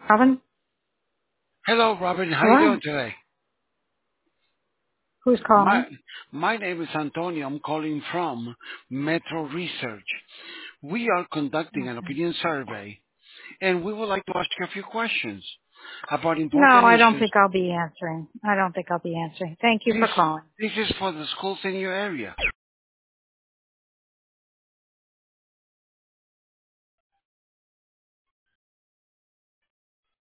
Robin? Hello, Robin. How you Hello? doing today? Who's My calling? my name is Antonio. I'm calling from Metro Research. We are conducting an Okay. opinion survey, and we would like to ask you a few questions about No, important I don't issues. think I'll be answering. I don't think I'll be answering. Thank you This for calling. this is for the schools in your area.